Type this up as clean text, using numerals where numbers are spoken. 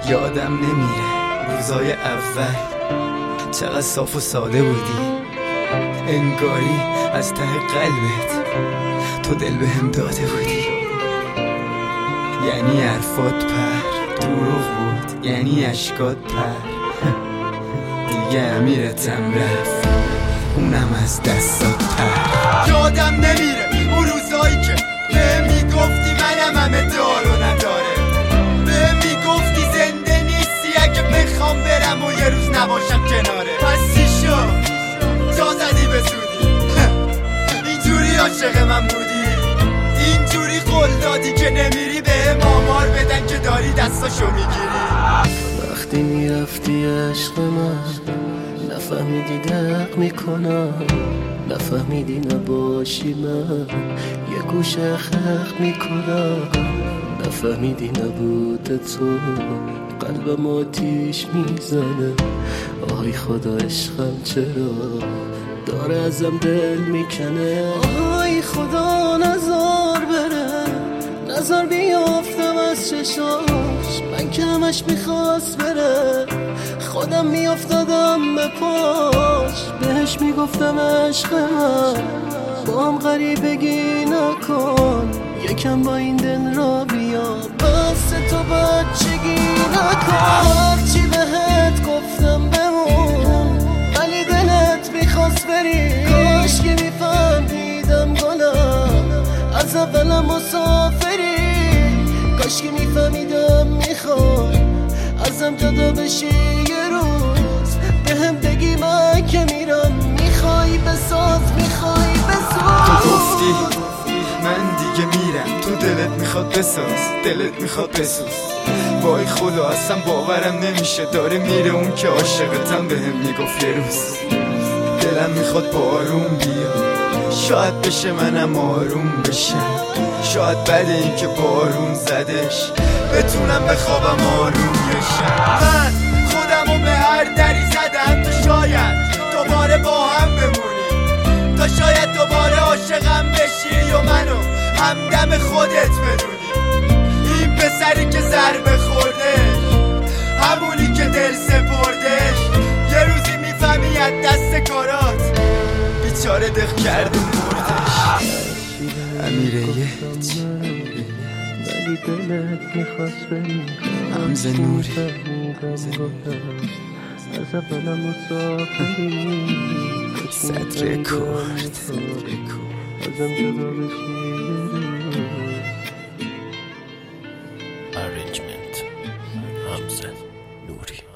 یادم نمیره روزای اول چقدر صاف و ساده بودی، انگاری از ته قلبت تو دل به هم داده بودی. یعنی حرفات پر دروغ بود، یعنی اشکات پر دیگه امیرتم رفت، اونم از دستات پر. یادم نمیره اون روزایی که به میگفتی منم همه دارو نداره، به میگفتی زنده نیستی اگه بخوام برم و یه روز نباشم کناره. پس چی شد؟ جا زدی به زودی اینجوری عاشق من بودی، اینجوری قول دادی که نمیری به آمار بدن که داری دستاشو میگیری. وقتی میرفتی عشق من نفهمیدی دق میکنم، نفهمیدی نباشی من یه گوشه خلق میکنم، نفهمیدی نبود تو قلبم آتیش میزنه. آی خدا عشقم چرا داره ازم دل میکنه. آی خدا نزار بره، نزار بیافتم از چشاش، من که همش میخواست بره خودم میافتادم به پاش. بهش میگفتم عشق من با هم غریبگی نکن، یکم با این دل را بیا بس تو بچگی نکن. هرچی بهت گفتم بمون ولی دلت میخواست بری، کاش که میفهمیدم گلم از اولم مسافری، کاش که میفهمیدم میخوای ازم جدا بشی یه روز، به هم بگی من که میرم میخوای بساز، میخوای بساز. تو گفتی من دیگه میرم، تو دلت میخواد بساز، دلت میخواد بسوز. وای خدا اصلا باورم نمیشه داره میره اون که عاشقتم به هم میگفت یه روز. دلم میخواد بارون بیا، شاید بشه منم آروم بشم، شاید بعد این که بارون زدش بتونم بخوابم آروم بشم. من خودمو به هر دری زدم تا شاید دوباره با هم بمونی، تا شاید دوباره عاشقم بشی و منو همدم خودت بدونی. این پسری که ضربه خوردش، همونی که دل سپردش، یه روزی میفهمی از دست کارات بیچاره دق کرد و مردش. امیره یچ ولی دلت میخواست بری، حمزه نوری از اولم مسافری، صدر کرد ازم جدا بشی. Arrangement حمزه نوری.